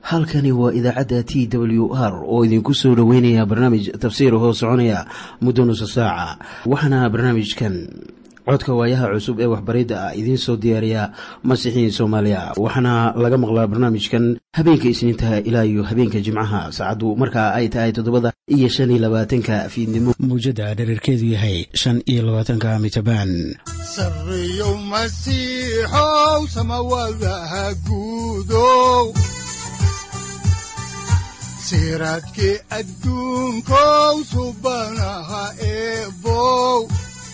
halkani waa idaacadda TWR oo idinku soo dhaweynaya barnaamij tafsiir hoo soconaya muddo nusu saaca. Waxaana barnaamijkan codka waayaha cusub ee waxbaridda ah idiin soo diyaariya Masiixiin Soomaaliya. Waxaana laga maqlaa barnaamijkan habeenka Isniinta ilaa iyo habeenka Jimcaha saacadu marka ay tahay 7:25 fiidnimo. Muujada dhererkeedu yahay 25 mitabaan. Sarriyow Masiixow samawadaha guudow siraadkii adduunkow subanaha eebow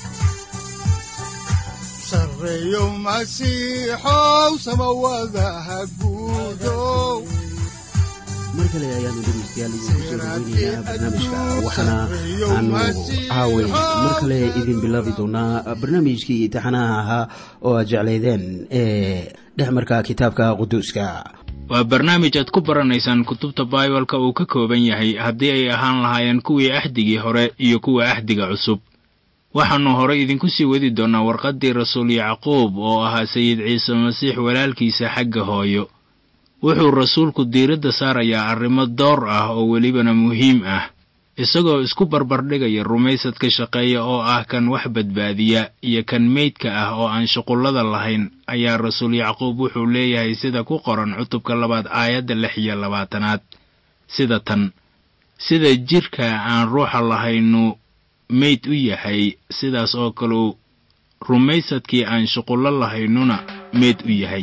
sarriyow Masiixow samawadaha guudow. markale ayaanu dhegeystayaal idinku soo dhaweynayaa barnaamijka waxaana aanu caaway markale idin bilaabi doonaa barnaamijkii taxanaha ahaa oo aad jeclaydeen ee dhexmarka kitaabka quduuska. waa barnaamij aad ku baranaysaan kutubta Bible-ka uu ka kooban yahay haddii ay ahaan lahaayeen kuwii ahdigii hore iyo kuwa ahdiga cusub. waxaanu hore idinku sii wadi doonaa warqaddii rasuul Yacquub oo ahaa Sayid Ciise Masiix walaalkiisa xagga hooyo. wuxuu rasuulku diiradda saarayaa arrimo door ah oo welibana muhiim ah, isagoo isku barbardhigaya rumaysadka shaqeeya oo ah kan wax badbaadiya iyo kan meydka ah oo aan shuqullada lahayn. ayaa rasuul Yacquub wuxuu leeyahay sida ku qoran cutubka 2 aayadda 26 sida tan: sida jirka aan ruuxa lahaynu meyd u yahay, sidaas oo kale rumaysadkii aan shuqullo lahaynuna meyd u yahay.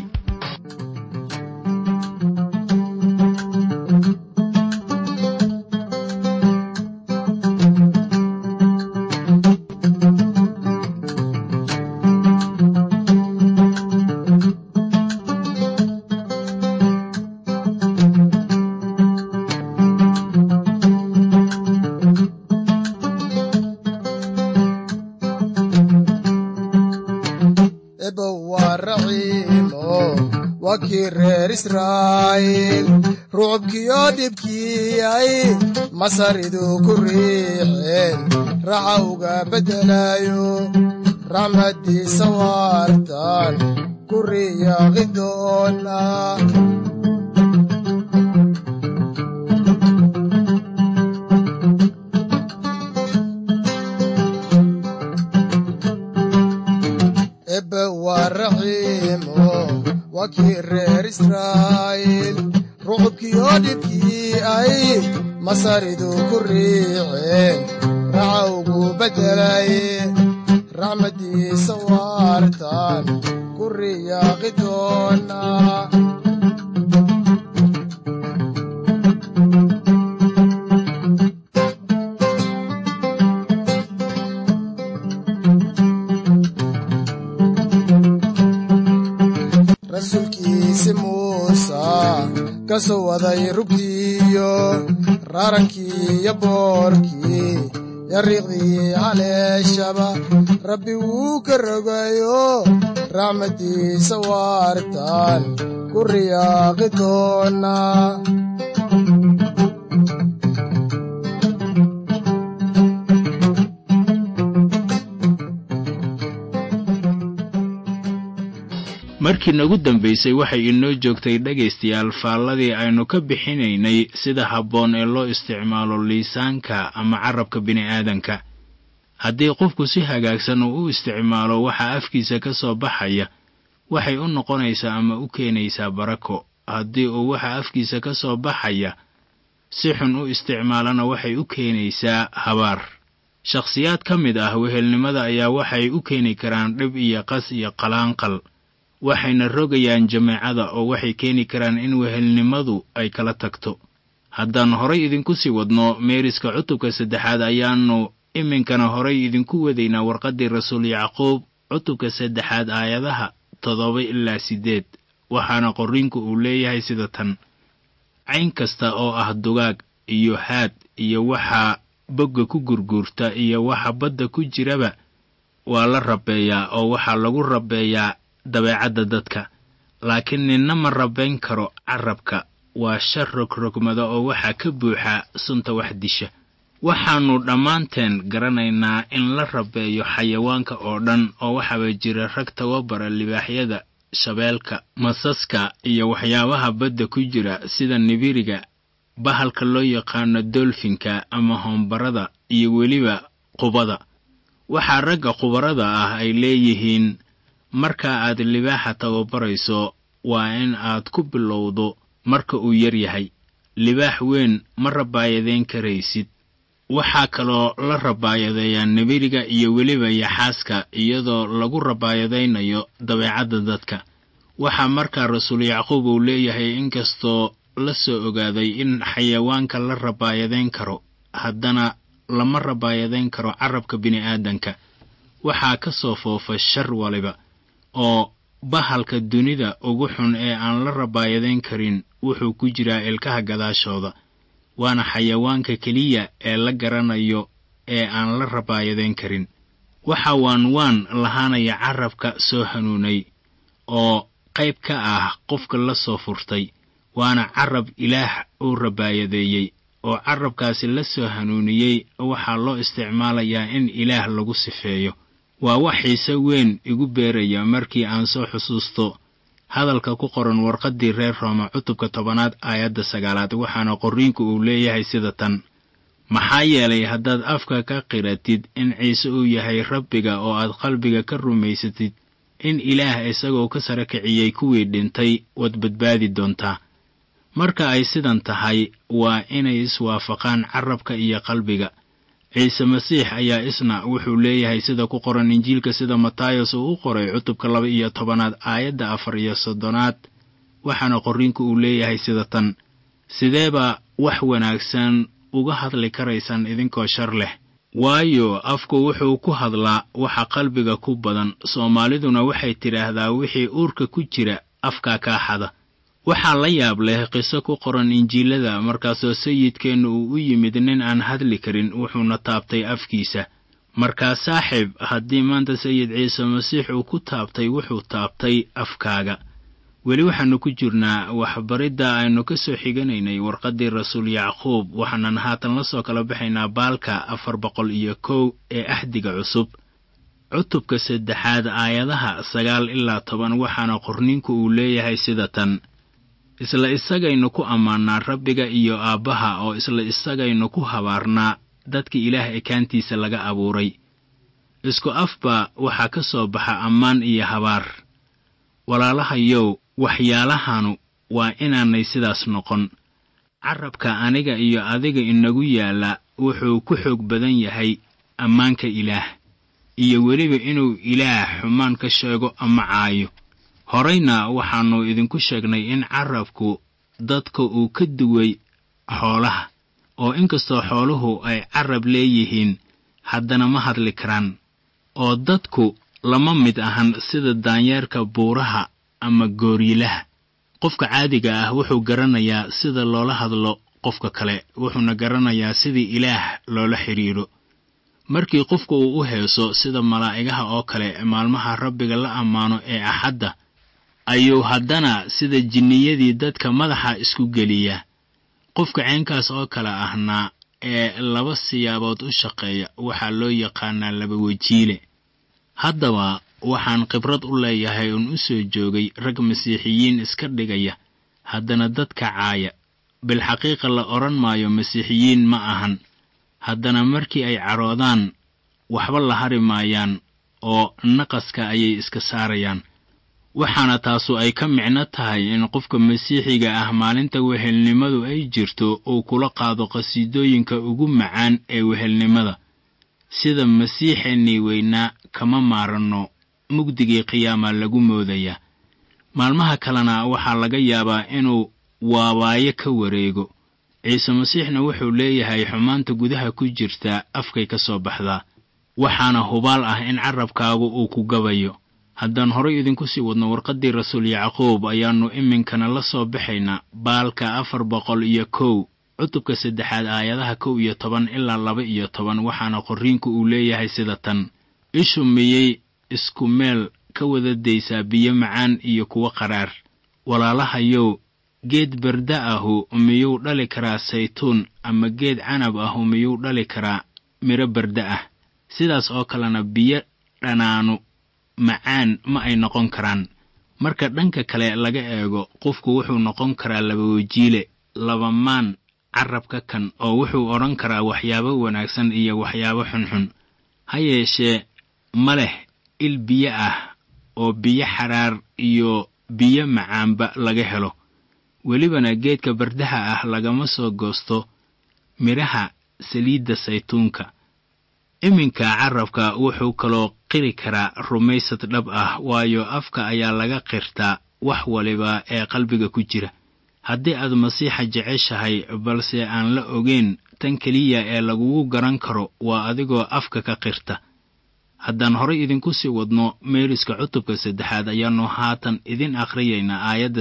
Israel ruubkiyo dibkiyay masaridu ku riixeen raxa uga bedelayo raxmadiisa waartan ku riyaaqi doona. ebe waa raxiimo wakii reer Israel ruubkiyo dibkii ay masaridu ku riixeen raxa ugu bedelay raxmadiisa waartan ku riyaaqi doona. kasoo waday rugtiyo raarankii iyo boorkii yariiqdii haleeshaba rabbi wuu ka rogayo raxmadiisa waartan ku riyaaqi doona. markii nagu dambaysay waxay inoo joogtay dhegaystayaal faalladii aynu ka bixinaynay sida habboon ee loo isticmaalo liisaanka ama carabka bini'aadanka. haddii qofku si hagaagsan u isticmaalo waxa afkiisa ka soo baxaya, waxay u noqonaysaa ama u keenaysaa barako. haddii uu waxa afkiisa ka soo baxaya si xun u isticmaalana waxay u keenaysaa habaar. shakhsiyaad ka mid ah wehelnimada ayaa waxay u keeni karaan dhib iyo qas iyo qalaanqal, waxayna rogayaan jameecada oo waxay keeni karaan in wehelnimadu ay kala tagto. haddaan horay idinku sii wadno meeriska cutubka 3 ayaannu iminkana horay idinku wadaynaa warqaddii rasuul Yacquub cutubka 3 aayadaha 7 ilaa 8. waxaana qorriinku uu leeyahay sida tan: cayn kasta oo ah dugaag iyo haad iyo waxa bogga ku gurguurta iyo waxa badda ku jiraba waa la rabeeyaa oo waxaa lagu rabeeyaa dabeecadda dadka. laakiin ninna ma rabayn karo carabka, waa shar rogrogmada oo waxaa ka buuxa sunta wax disha. waxaannu dhammaanteen garanaynaa in la rabeeyo xayawaanka oo dhan oo waxaba jira rag tababara libaaxyada shabeelka, masaska iyo waxyaabaha badda ku jira sida nibiriga, bahalka loo yaqaano dolfinka ama hoombarada iyo weliba qubada. waxaa ragga khubarada ah ay leeyihiin marka aad libaaxa tababarayso waa in aad ku bilowdo marka uu yar yahay. libaax weyn ma rabaayadeyn karaysid. waxaa kaloo la rabaayadeeyaa nibiriga iyo weliba yaxaaska iyadoo lagu rabaayadaynayo dabeecadda dadka. waxaa markaa rasuul yacquub uu leeyahay inkastoo la soo ogaaday in xayawaanka la rabaayadayn karo, haddana lama rabaayadayn karo carabka bini'aadanka. waxaa ka soo foofa shar waliba, oo bahalka dunida ugu xun ee aan la rabaayadayn karin wuxuu ku jiraa ilkaha gadaashooda. waana xayawaanka keliya ee la garanayo ee aan la rabaayadayn karin. waxaa waan lahaanaya carabka soo hanuunay oo qayb ka ah qofka la soo furtay. waana carab ilaah uu rabaayadeeyey, oo carabkaasi la soo hanuuniyey waxaa loo isticmaalayaa in ilaah lagu sifeeyo. waa wax xiise weyn igu beeraya markii aan soo xusuusto hadalka ku qoran warqaddii reer Rooma cutubka 10 aayadda 9, waxaana qorriinku uu leeyahay sida tan: maxaa yeelay haddaad afka ka qiratid in Ciise uu yahay Rabbiga oo aad qalbiga ka rumaysatid in Ilaah isagoo ka sare kiciyey kuwii dhintay wad badbaadi doontaa. marka ay sidan tahay waa inay iswaafaqaan carabka iyo qalbiga. ciise masiix ayaa isna wuxuu leeyahay sida ku qoran injiilka sida Matayos uu u qoray cutubka 12 aayadda 34, waxaana qorriinku uu leeyahay sida tan: sideeba wax wanaagsan uga hadli karaysaan idinkoo shar leh? waayo afku wuxuu ku hadlaa waxa qalbiga ku badan. Soomaaliduna waxay tiraahdaa wixii uurka ku jira afka ka xada. waxaa la yaab leh qiso ku qoran injiilada markaasoo sayidkeennu uu u yimid nin aan hadli karin, wuxuuna taabtay afkiisa. markaa saaxiib, haddii maanta sayid ciise masiix uu ku taabtay wuxuu taabtay afkaaga. weli waxaannu ku jirnaa waxbaridda aynu ka soo xiganaynay warqaddii rasuul yacquub, waxaanan haatan la soo kala baxaynaa baalka 401 ee ahdiga cusub, cutubka 3 aayadaha 9 ilaa 10, waxaana qorniinku uu leeyahay sida tan: isla isagaynu ku ammaanaa Rabbiga iyo Aabbaha, oo isla isagaynu ku habaarnaa dadka Ilaah ekaantiisa laga abuuray. isku afba waxaa ka soo baxa ammaan iyo habaar. walaalahayow, waxyaalahanu waa inaanay sidaas noqon. carabka aniga iyo adiga inagu yaala wuxuu ku xoog badan yahay ammaanka Ilaah, iyo weliba inuu Ilaah xumaan ka sheego ama caayo. horeyna waxaannu idinku sheegnay in carabku dadka uu ka duway xoolaha, oo inkastoo xooluhu ay carab leeyihiin haddana ma hadli karaan. oo dadku lama mid ahan sida daanyeerka buuraha ama gooriilaha. qofka caadiga ah wuxuu garanayaa sida loola hadlo qofka kale, wuxuuna garanayaa sidii Ilaah loola xiriiro. markii qofku uu u heeso sida malaa'igaha oo kale maalmaha Rabbiga la ammaano ee Axadda, ayuu haddana sida jinniyadii dadka madaxa isku geliyaa. qofka ceenkaas oo kale ahna ee 2 siyaabood u shaqeeya waxaa loo yaqaanaa 2 wajiile. haddaba waxaan khibrad u leeyahay un u soo joogay rag masiixiyiin iska dhigaya haddana dadka caaya. bilxaqiiqa la oran maayo masiixiyiin ma ahan, haddana markii ay caroodaan waxba la hari maayaan oo naqaska ayay iska saarayaan. waxaana taasu ay ka micno tahay in qofka masiixiga ah maalinta wehelnimadu ay jirto uu kula qaado qasiidooyinka ugu macaan ee wehelnimada. sida masiixeennii weynaa kama maaranno mugdigii qiyaama lagu moodaya. maalmaha kalena waxaa laga yaabaa inuu waawaayo ka wareego. ciise masiixna wuxuu leeyahay xumaanta gudaha ku jirta afkay ka soo baxdaa, waxaana hubaal ah in carabkaagu uu ku gabayo. haddaan horay idinku sii wadno warqaddii rasuul yacquub ayaannu iminkana la soo baxaynaa baalka 401 cutubka 3 aayadaha 1 iyo 10 ilaa 2 iyo 10, waxaana qorriinku uu leeyahay sida tan: ishu miyay isku meel ka wada daysaa biyo macaan iyo kuwa qaraar? walaalahayow, geed barda ahu miyuu dhali karaa saytuun, ama geed canab ahu miyuu dhali karaa miro barda ah? sidaas oo kalena biyo dhanaanu macaan ma ay noqon karaan. marka dhanka kale laga eego qofku wuxuu noqon karaa laba wajiile, laba maan carabka kan oo wuxuu odhan karaa waxyaabo wanaagsan iyo waxyaabo xunxun. ha yeeshee ma leh il biyo ah oo biyo xaraar iyo biyo macaanba laga helo. welibana geedka bardaha ah lagama soo goosto miraha saliidda saytuunka. iminka carabka wuxuu kaloo qiri karaa rumaysad dhab ah, waayo afka ayaa laga qirtaa wax waliba ee qalbiga ku jira. haddii aad masiixa jeceshahay balse aan la ogeyn, tan keliya ee lagugu garan karo waa adigoo afka ka qirta. haddaan horay idinku sii wadno meeriska cutubka 3 ayaannu haatan idin akhriyaynaa aayadda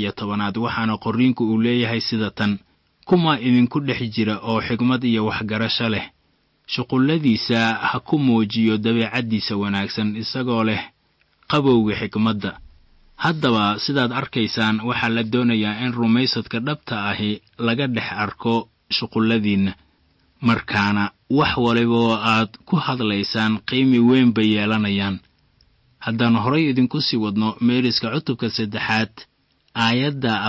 13 waxaana qorriinku uu leeyahay sida tan: kuma idinku dhex jira oo xigmad iyo waxgarasho leh, shuqulladiisa ha ku muujiyo dabeecaddiisa wanaagsan isagoo leh qabowga xigmadda. haddaba sidaad arkaysaan waxaa la doonayaa in rumaysadka dhabta ahi laga dhex arko shuqulladiinna. markaana wax waliba oo aad ku hadlaysaan qiimi weyn bay yeelanayaan. haddaan horay idinku sii wadno meeriska cutubka 3 aayadda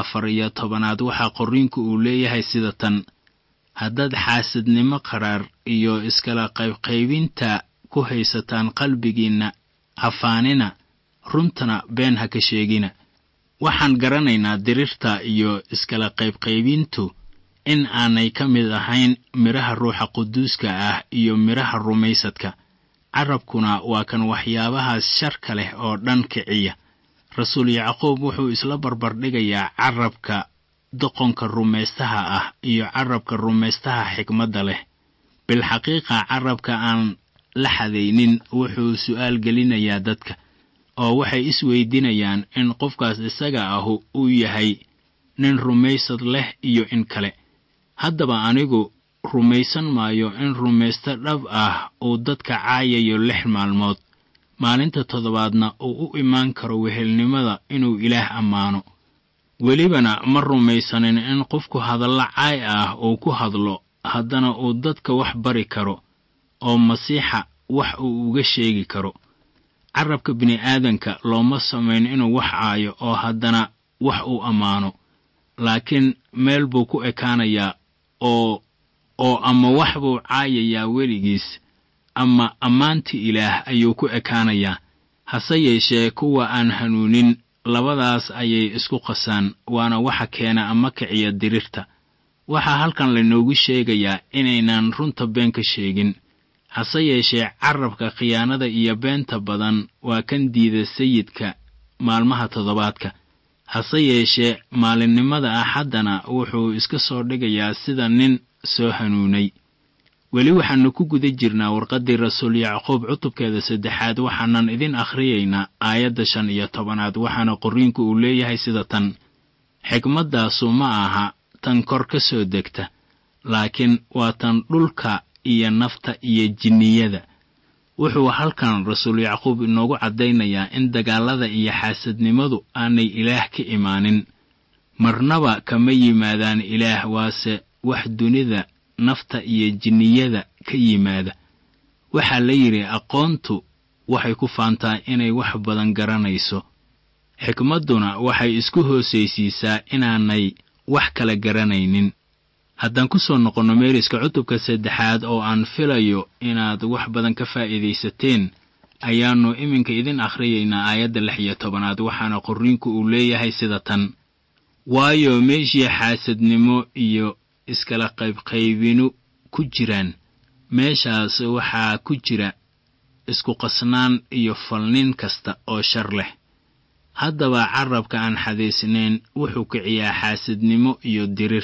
14 waxaa qorriinku uu leeyahay sida tan: haddaad xaasidnimo qaraar iyo iskala qaybqaybinta ku haysataan qalbigiinna, hafaanina, runtana been ha ka sheegina. waxaan garanaynaa dirirta iyo iskala qaybqaybintu in aanay ka mid ahayn miraha ruuxa quduuska ah iyo miraha rumaysadka. carabkuna waa kan waxyaabahaas sharka leh oo dhan kiciya. rasuul yacquub wuxuu isla barbardhigayaa carabka doqonka rumaystaha ah iyo carabka rumaystaha xikmadda leh. bilxaqiiqa carabka aan la xadaynin wuxuu su'aal gelinayaa dadka, oo waxay isweydiinayaan in qofkaas isaga ahu uu yahay nin rumaysad leh iyo in kale. haddaba anigu rumaysan maayo in rumaysto dhab ah uu dadka caayayo 6 maalmood, maalinta 7aadna uu u imaan karo wehelnimada inuu ilaah ammaano. welibana ma rumaysanin in qofku hadalla caay ah uu ku hadlo, haddana uu dadka wax bari karo oo masiixa wax uu uga sheegi karo. carabka bini'aadanka looma samayn inuu wax caayo oo haddana wax uu ammaano, laakiin meel buu ku ekaanayaa oo ama wax buu caayayaa weligiis, ama ammaanti ilaah ayuu ku ekaanayaa. hase yeeshee kuwa aan hanuunin labadaas ayay isku qasaan, waana waxa keena ama kiciya dirirta. waxaa halkan laynoogu sheegayaa inaynan runta been ka sheegin. hase yeeshee carabka khiyaanada iyo beenta badan waa kan diida sayidka maalmaha 7aadka. hase yeeshee maalinimada axaddana wuxuu iska soo dhigayaa sida nin soo hanuunay. weli waxaannu ku guda jirnaa warqaddii rasuul yacquub cutubkeeda 3 waxaanan idin akhriyaynaa aayadda 15 waxaana qorriinku uu leeyahay sida tan: xikmaddaasu ma aha tan kor ka soo degta, laakiin waa tan dhulka iyo nafta iyo jinniyada. wuxuu halkan rasuul yacquub inoogu caddaynayaa in dagaallada iyo xaasadnimadu aanay ilaah ka imaanin. marnaba kama yimaadaan ilaah, waase wax dunida, nafta iyo jinniyada ka yimaada. waxaa la yidhi aqoontu waxay ku faantaa inay wax badan garanayso, xikmadduna waxay isku hoosaysiisaa inaanay wax kala garanaynin. haddaan ku soo noqonno meeriska cutubka 3 oo aan filayo inaad wax badan ka faa'iidaysateen, ayaannu iminka idin akhriyaynaa aayadda 16 waxaana qorriinku uu leeyahay sida tan: waayo meeshii xaasadnimo iyo iskala qaybqaybinu ku jiraan, meeshaas waxaa ku jira isku qasnaan iyo falnin kasta oo shar leh. haddaba carabka aan xadaysnayn wuxuu kiciyaa xaasadnimo iyo dirir,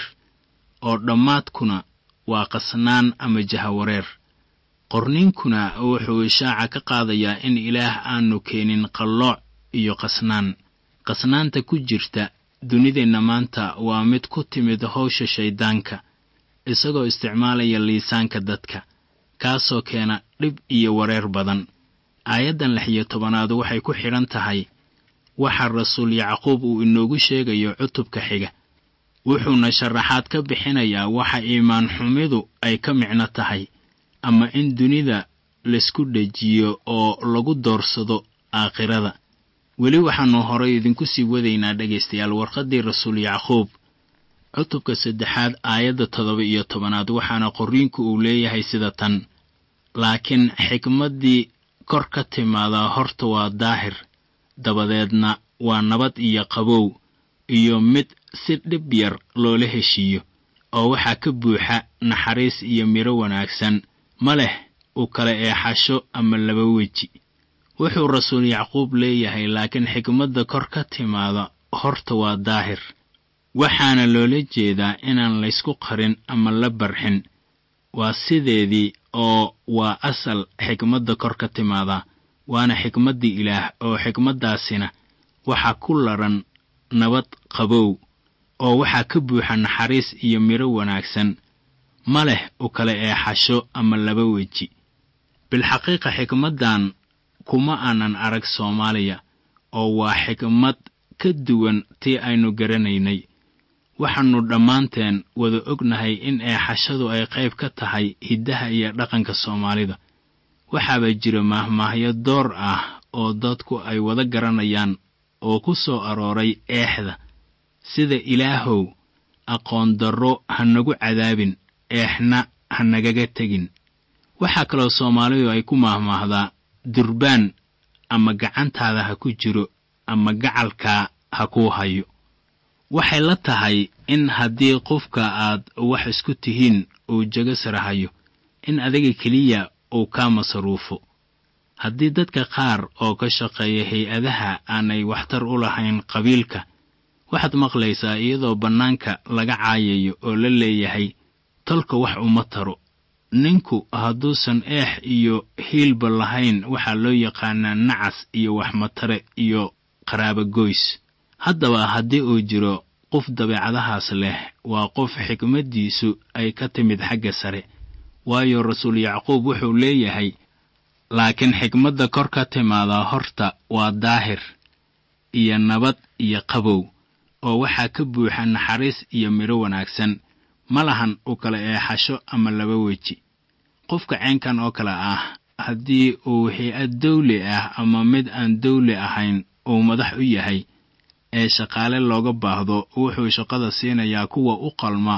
oo dhammaadkuna waa qasnaan ama jahawareer. qorniinkuna wuxuu ishaaca ka qaadayaa in ilaah aanu keenin qallooc iyo qasnaan. qasnaanta ku jirta dunideenna maanta waa mid ku timid hawsha shayddaanka, isagoo isticmaalaya liisaanka dadka, kaasoo keena dhib iyo wareer badan. aayaddan 16 waxay ku xidhan tahay waxa rasuul yacquub uu inoogu sheegayo cutubka xiga. wuxuuna sharaxaad ka bixinayaa waxa iimaan xumidu ay ka micno tahay, ama in dunida laysku dhejiyo oo lagu doorsado aakhirada. weli waxaannu horay idinku sii wadaynaa dhegaystayaal warqaddii rasuul yacquub cutubka 3 aayadda 17 waxaana qorriinku uu leeyahay sida tan: laakiin xikmaddii kor ka timaada horta waa daahir, dabadeedna waa nabad iyo qabow iyo mid si dhib yar loola heshiiyo, oo waxaa ka buuxa naxariis iyo miro wanaagsan, ma leh u kala eexasho ama laba weji. wuxuu rasuul yacquub leeyahay laakiin xikmadda kor ka timaada horta waa daahir, waxaana loola jeedaa inaan laysku qarin ama la barxin. waa sideedii oo waa asal xikmadda kor ka timaada, waana xikmaddii Ilaah, oo xikmaddaasina waxaa ku laran nabad qabow, oo waxaa ka buuxa naxariis iyo miro wanaagsan, ma leh u kala eexasho ama laba weji. bilxaqiiqa xikmaddan kuma aanan arag Soomaaliya, oo waa xikmad ka duwan tii aynu garanaynay. waxaannu dhammaanteen wada ognahay in eexashadu ay qayb ka tahay hiddaha iyo dhaqanka Soomaalida. waxaaba jira mahmaahyo door ah oo dadku ay wada garanayaan oo ku soo arooray eexda, sida Ilaahow, aqoon darro ha nagu cadaabin, eexna ha nagaga tegin. waxaa kaloo Soomaalidu ay ku mahmaahdaa durbaan ama gacantaada ha ku jiro ama gacalkaa ha kuu hayo. waxay la tahay in haddii qofka aad wax isku tihiin uu jago sarahayo, in adiga keliya uu ka masaruufo. haddii dadka qaar oo ka shaqeeya hay-adaha aanay waxtar u lahayn qabiilka, waxaad maqlaysaa iyadoo bannaanka laga caayayo oo la leeyahay tolka wax uma taro. ninku hadduusan eex iyo hiilba lahayn waxaa loo yaqaanaa nacas iyo waxmatare iyo qaraabo goys. haddaba haddii uu jiro qof dabeecadahaas leh, waa qof xikmaddiisu ay ka timid xagga sare, waayo rasuul yacquub wuxuu leeyahay laakiin xikmadda kor ka timaada horta waa daahir iyo nabad iyo qabow, oo waxaa ka buuxa naxariis iyo miro wanaagsan, ma lahan u kala eexasho ama laba weji. qofka ceenkan oo kale ah, haddii uu hay-ad dawli ah ama mid aan dawli ahayn uu madax u yahay, ee shaqaale looga baahdo, wuxuu shaqada siinayaa kuwa u qalma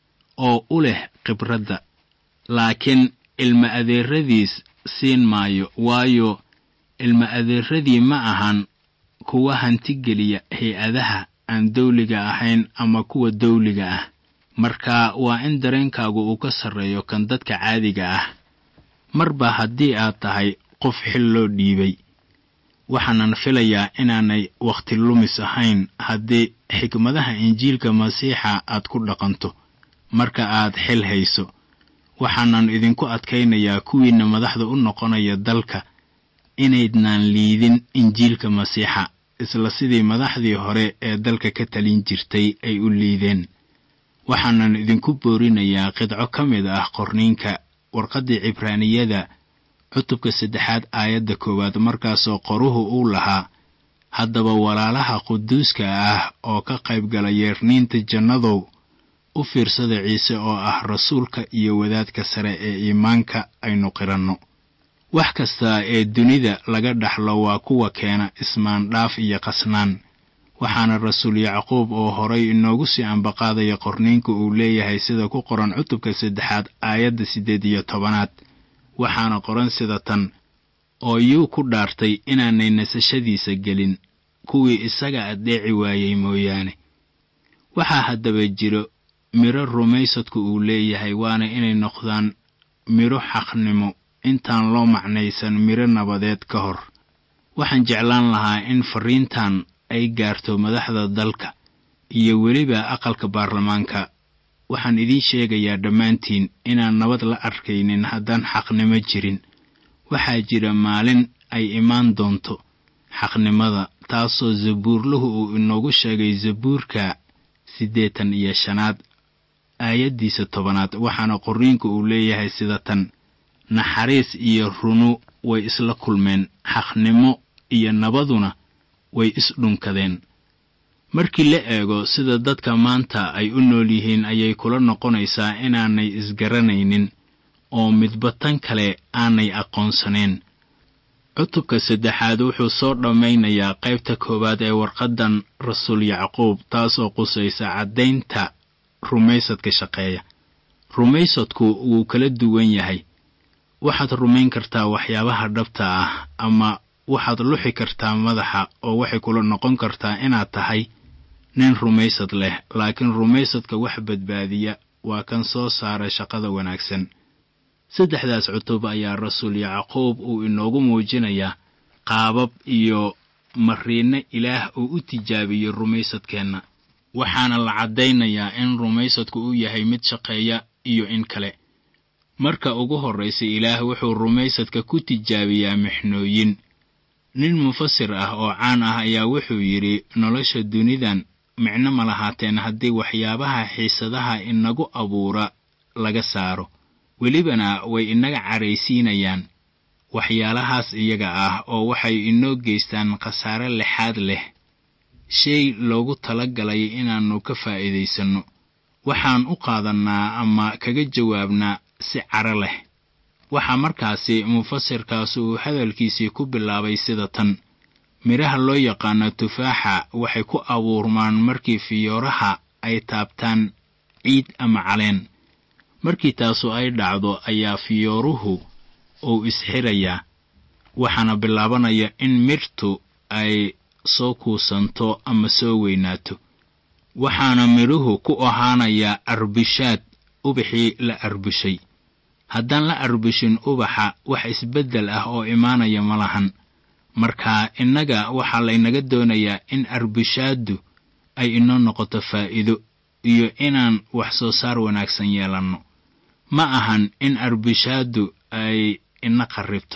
oo u leh khibradda. laakiin ilma adeeradiis siin maayo, waayo ilma adeeradii ma ahan kuwa hantigeliya hay-adaha aan dawliga ahayn ama kuwa dawliga ah. marka waa in dareenkaagu uu ka sarreeyo kan dadka caadiga ah. marba haddii aad tahay qof xil loo dhiibay, waxaanan filayaa inaanay wakhti lumis ahayn haddii xikmadaha injiilka masiixa aad ku dhaqanto marka aad xil hayso. waxaanan idinku adkaynayaa kuwiinna madaxda u noqonaya dalka inaydnaan liidin injiilka masiixa, isla sidii madaxdii hore ee dalka ka talin jirtay ay u liideen. waxaanan idinku boorinayaa qidco ka mid ah qorniinka warqaddii Cibraaniyada cutubka 3 aayadda 1, markaasoo qoruhu uu lahaa: haddaba walaalaha quduuska ah oo ka qayb gala yeerniinta jannadow, u fiirsada Ciise oo ah rasuulka iyo wadaadka sare ee iimaanka aynu qiranno. wax kasta ee dunida laga dhaxlo waa kuwa keena ismaandhaaf iyo qasnaan. waxaana rasuul yacquub oo horay inoogu sii ambaqaadaya qorniinka uu leeyahay sida ku qoran cutubka 3 aayadda 18. waxaana qoran sida tan: oo yuu ku dhaartay inaanay nasashadiisa gelin kuwii isaga adeeci waayey mooyaane. waxaa haddaba jiro miro rumaysadku uu leeyahay, waana inay noqdaan miro xaqnimo intaan loo macnaysan miro nabadeed ka hor. waxaan jeclaan lahaa in fariintan ay gaarto madaxda dalka iyo weliba aqalka baarlamaanka. waxaan idiin sheegayaa dhammaantiin inaan nabad la arkaynin haddaan xaqnimo jirin. waxaa jira maalin ay imaan doonto xaqnimada, taasoo zabuurluhu uu inoogu sheegay zabuurka 85 aayaddiisa 10. waxaana qorniinku uu leeyahay sida tan: naxariis iyo runu way isla kulmeen, xaqnimo iyo nabaduna way isdhunkadeen. markii la eego sida dadka maanta ay u nool yihiin, ayay kula noqonaysaa inaanay isgaranaynin oo midba tan kale aanay aqoonsanayn. cutubka 3 wuxuu soo dhammaynayaa qaybta 1 ee warqadan rasuul Yacquub, taasoo qusaysa caddaynta rumaysadka shaqeeya. Rumaysadku wuu kala duwan yahay. waxaad rumayn kartaa waxyaabaha dhabta ah, ama waxaad luxi kartaa madaxa oo waxay kula noqon kartaa inaad tahay nin rumaysad leh. laakiin rumaysadka wax badbaadiya waa kan soo saara shaqada wanaagsan. 3daas cutub ayaa rasuul Yacquub uu inoogu muujinayaa qaabab iyo mariino Ilaah uu u tijaabiyo rumaysadkeenna, waxaana la caddaynayaa in rumaysadku uu yahay mid shaqeeya iyo in kale. marka ugu horreysa Ilaah wuxuu rumaysadka ku tijaabiyaa mixnooyin. nin mufasir ah oo caan ah ayaa wuxuu yidhi, nolosha dunidan micno ma lahaateen haddii waxyaabaha xiisadaha inagu abuura laga saaro. welibana way inaga caraysiinayaan waxyaalahaas iyaga ah, oo waxay inoo geystaan khasaare lixaad leh, shay loogu talagalay inaannu ka faa'iidaysanno. waxaan u qaadannaa ama kaga jawaabnaa si caro leh. waxaa markaasi mufasirkaas uu hadalkiisii ku bilaabay sida tan: midhaha loo yaqaano tufaaxa waxay ku abuurmaan markii fiyooraha ay taabtaan ciid ama caleen. markii taasu ay dhacdo ayaa fiyooruhu uu isxirayaa, waxaana bilaabanaya in mirtu ay soo kuusanto ama soo weynaato. waxaana midhuhu ku ahaanayaa arbishaad ubaxii la arbushay. haddaan la arbushin ubaxa, wax isbeddel ah oo imaanaya ma lahan. marka innaga waxaa laynaga doonayaa in arbushaaddu ay inoo noqoto faa'iido iyo inaan wax soo saar wanaagsan yeelanno. ma ahan in arbushaaddu ay ina qarribto,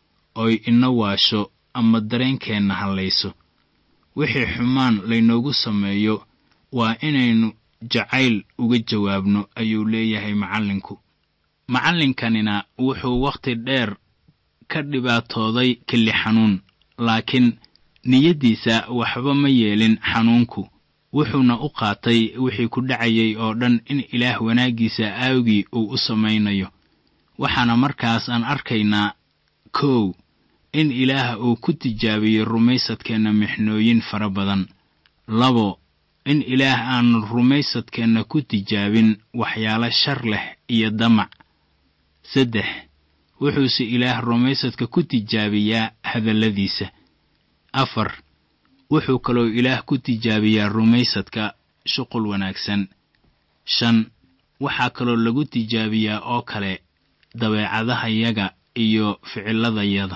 oy ina waasho ama dareenkeenna hallayso. wixii xumaan laynoogu sameeyo waa inaynu jacayl uga jawaabno, ayuu leeyahay macallinku. macallinkanina wuxuu wakhti dheer ka dhibaatooday keli xanuun, laakiin niyaddiisa waxba ma yeelin xanuunku. wuxuuna u qaatay wixii ku dhacayay oo dhan in Ilaah wanaaggiisa aawgii uu u samaynayo. waxaana markaas aan arkaynaa 1 in Ilaah uu ku tijaabiyey rumaysadkeenna mixnooyin fara badan. 2 in Ilaah aan rumaysadkeenna ku tijaabin waxyaalo shar leh iyo damac. 3 wuxuuse Ilaah rumaysadka ku tijaabiyaa hadalladiisa. 4 wuxuu kaloo Ilaah ku tijaabiyaa rumaysadka shuqul wanaagsan. 5 waxaa kaloo lagu tijaabiyaa oo kale dabeecadahayaga iyo ficiladayada.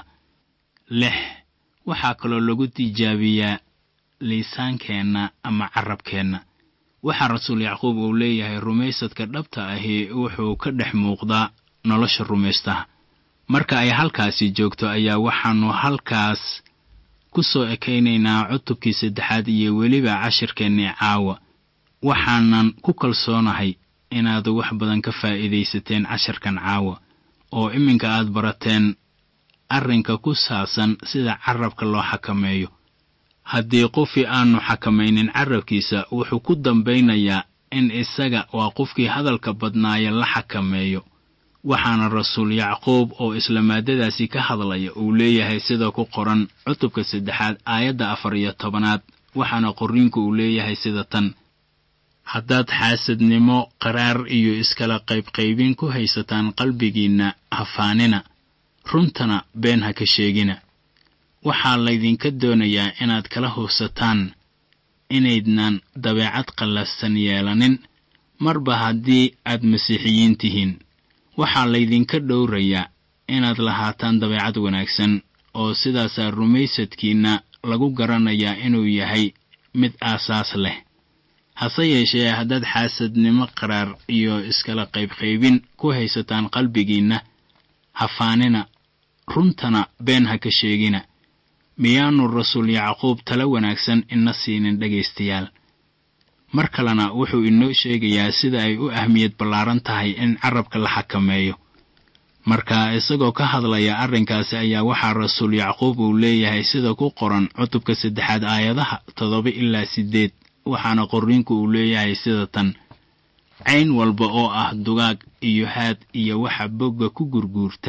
6 waxaa kaloo lagu tijaabiyaa liisaankeenna ama carabkeenna. waxaa rasuul Yacquub uu leeyahay rumaysadka dhabta ahi wuxuu ka dhex muuqdaa nolosha rumaystaha. marka ay halkaasi joogto ayaa waxaannu halkaas ku soo ekaynaynaa cutubkii 3 iyo weliba cashirkeennii caawa. waxaanan ku kalsoonahay inaad wax badan ka faa'iidaysateen cashirkan caawa, oo iminka aad barateen arrinka ku saabsan sida carabka loo xakameeyo. haddii qofi aanu xakamaynin carabkiisa, wuxuu ku dambaynayaa in isaga waa qofkii hadalka badnaaya la xakameeyo. waxaana rasuul Yacquub oo isla maadadaasi ka hadlaya uu leeyahay sida ku qoran cutubka 3 aayadda 14, waxaana qorriinku uu leeyahay sida tan: haddaad xaasadnimo, qaraar iyo iskala qaybqaybin ku haysataan qalbigiinna, hafaanina, runtana been ha ka sheegina. waxaa laydinka doonayaa inaad kala hubsataan inaydnan dabeecad qallafsan yeelanin, marba haddii aad masiixiyiin tihiin. waxaa laydinka dhowrayaa inaad lahaataan dabeecad wanaagsan, oo sidaasaa rumaysadkiinna lagu garanayaa inuu yahay mid aasaas leh. hase yeeshee haddaad xaasadnimo, qaraar iyo iskala qaybqaybin ku haysataan qalbigiinna, hafaanina, runtana been ha ka sheegina. miyaanu rasuul Yacquub tala wanaagsan ina siinin dhegaystayaal? mar kalena wuxuu inoo sheegayaa sida ay u ahmiyad ballaaran tahay in carabka la xakameeyo. marka isagoo ka hadlaya arrinkaasi ayaa waxaa rasuul Yacquub uu leeyahay sida ku qoran cutubka 3 aayadaha 7 ilaa 8, waxaana qorriinku uu leeyahay sida tan: cayn walba oo ah dugaag iyo haad iyo waxa bogga ku gurguurta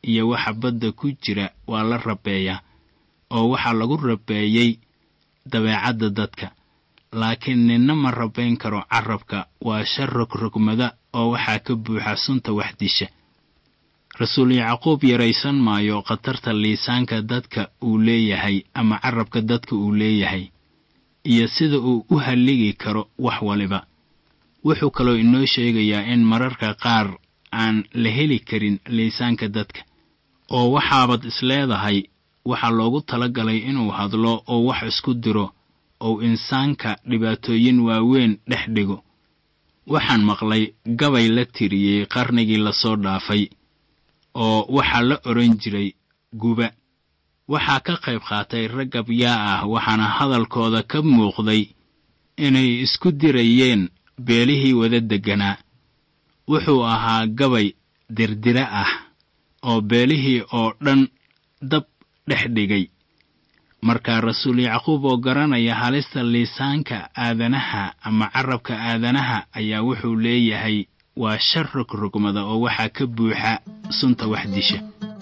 iyo waxa badda ku jira waa la rabeeyaa, oo waxaa lagu rabeeyey dabeecadda dadka. laakiin ninna ma rabayn karo carrabka, waa shar rogrogmada oo waxaa ka buuxa sunta wax disha. rasuul yacquub yaraysan maayo khatarta liisaanka dadka uu leeyahay ama carrabka dadka uu leeyahay, iyo sida uu u halligi karo wax waliba. wuxuu kaloo inoo sheegayaa in mararka qaar aan la heli karin liisaanka dadka, oo waxaabad isleedahay waxaa loogu talagalay inuu hadlo oo wax isku diro oo insaanka dhibaatooyin waaweyn dhex dhigo. waxaan maqlay gabay la tiriyey qarnigii la soo dhaafay oo waxaa la oran jiray guba. waxaa ka qayb qaatay rag gabyaa ah, waxaana hadalkooda ka muuqday inay isku dirayeen beelihii wada degganaa. wuxuu ahaa gabay dirdira ah oo beelihii oo dhan dab dhex dhigay. markaa rasuul yacquub oo garanaya halista liisaanka aadanaha ama carrabka aadanaha ayaa wuxuu leeyahay waa shar rogrogmada oo waxaa ka buuxa sunta wax disha.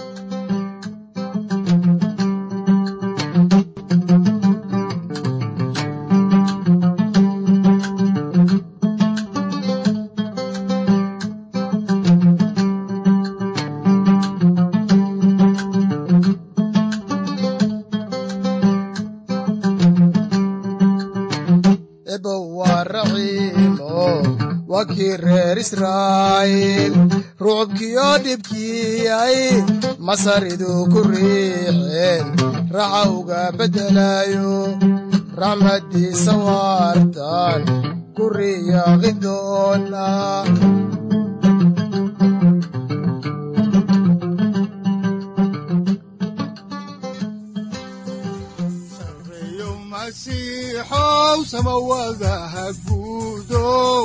kii reer Israa'iil rucubkiyo dhibkii ay masaridu ku riixeen raxa uga bedelayo raxmadiisa waartan ku riyaaqi doona masiixow samawadaha guudow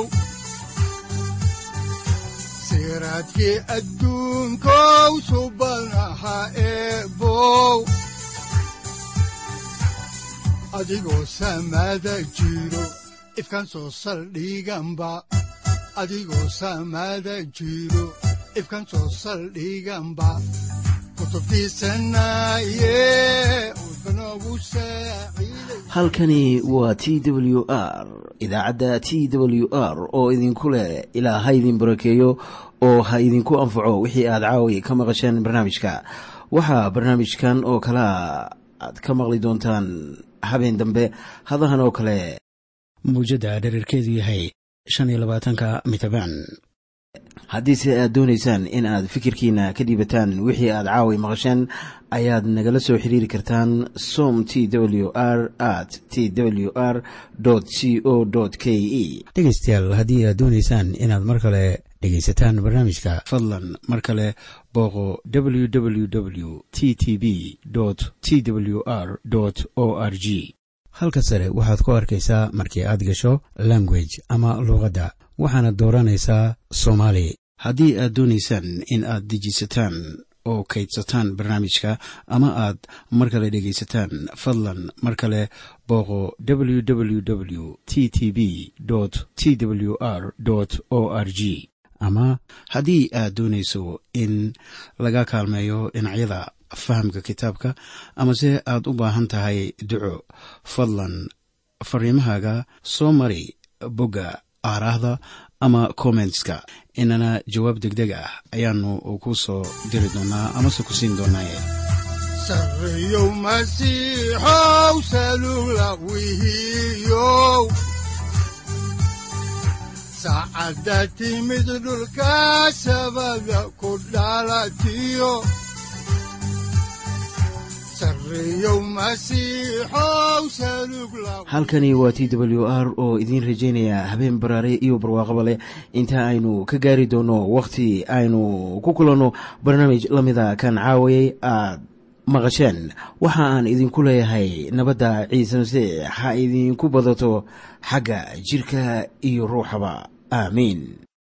siraadkii adduunkow subanaha eebow adigoo samada jiro ifkan soo saldhiganba adigoo samada jiro ifkan soo saldhiganba halkani waa t w r idaacadda t w r oo idinku leh ilaa ha idin barakeeyo oo ha idinku anfaco wixii aad caawi ka maqasheen barnaamijka. waxaa barnaamijkan oo kalea aad ka maqli doontaan habeen dambe hadahan oo kale mawjadda dhererkeedu yahay 25 mitabaan. haddiise aad doonaysaan in aad fikirkiina ka dhiibataan wixii aad caawi maqasheen ayaad nagala soo xiriiri kartaan som t w r @t w r c o k e. dhegaystayaal haddii aad doonaysaan inaad mar kale dhegaysataan barnaamijka fadlan mar kale booqo www t t b t w r o r g. halka sare waxaad ku arkaysaa markii aad gasho language ama luuqadda waxaana dooranaysaa Soomaali. haddii aad doonaysaan in aad dejisataan oo kaydsataan barnaamijka ama aad mar kale dhegaysataan fadlan mar kale booqo www t t b t w r o r g. ama haddii aad doonayso in laga kaalmeeyo dhinacyada fahamka kitaabka amase aad u baahan tahay duco fadlan fariimahaaga soo mari bogga aaraahda ama commentska inana jawaab degdeg ah ayaanu ku soo diri doonaa amase ku siin doonaaye. sarreeyow masiixow salula wihiyow saacadda timid dhulka sabada ku dhalatiyo halkani waa t w r oo idiin rajaynaya habeen baraare iyo barwaaqaba leh inta aynu ka gaari doono wakhti aynu ku kulanno barnaamij la mida kan caawayay aad maqasheen. waxa aan idinku leeyahay nabadda ciise masiix ha idinku badato xagga jirka iyo ruuxaba aamiin.